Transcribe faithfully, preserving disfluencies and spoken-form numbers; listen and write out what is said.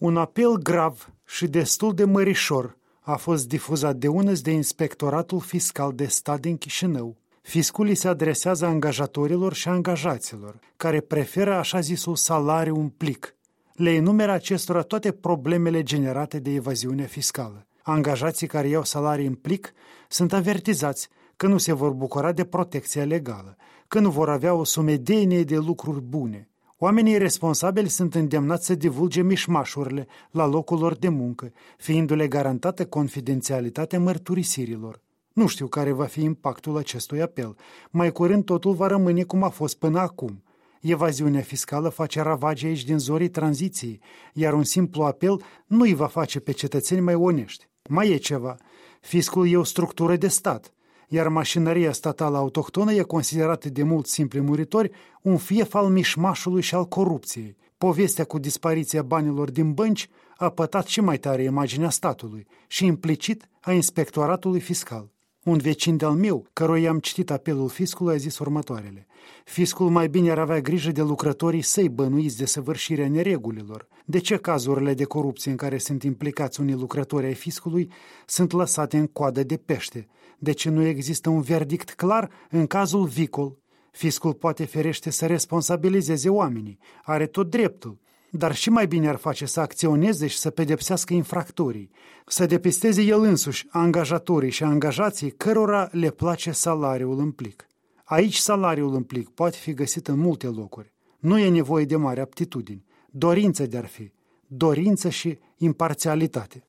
Un apel grav și destul de mărișor a fost difuzat de unăzi de Inspectoratul Fiscal de Stat din Chișinău. Fiscul îi se adresează angajatorilor și angajaților, care preferă așa zisul salariu în plic. Le enumeră acestora toate problemele generate de evaziune fiscală. Angajații care iau salarii în plic sunt avertizați că nu se vor bucura de protecție legală, că nu vor avea o sumedenie de lucruri bune. Oamenii responsabili sunt îndemnați să divulge mișmașurile la locul lor de muncă, fiindu-le garantată confidențialitatea mărturisirilor. Nu știu care va fi impactul acestui apel. Mai curând totul va rămâne cum a fost până acum. Evaziunea fiscală face ravagii aici din zorii tranziției, iar un simplu apel nu îi va face pe cetățeni mai onești. Mai e ceva. Fiscul e o structură de stat, iar mașinăria statală autohtonă e considerată de mulți simpli muritori un fief al mișmașului și al corupției. Povestea cu dispariția banilor din bănci a pătat și mai tare imaginea statului și implicit a inspectoratului fiscal. Un vecin de-al meu, căruia i-am citit apelul fiscului, a zis următoarele. Fiscul mai bine ar avea grijă de lucrătorii săi bănuiți de săvârșirea neregulilor. De ce cazurile de corupție în care sunt implicați unii lucrători ai fiscului sunt lăsate în coadă de pește? De ce nu există un verdict clar în cazul Vicol? Fiscul poate ferește să responsabilizeze oamenii, are tot dreptul, dar și mai bine ar face să acționeze și să pedepsească infractorii, să depisteze el însuși angajatorii și angajații cărora le place salariul în plic. Aici salariul în plic poate fi găsit în multe locuri. Nu e nevoie de mare aptitudini, dorință de-ar fi, dorință și imparțialitate.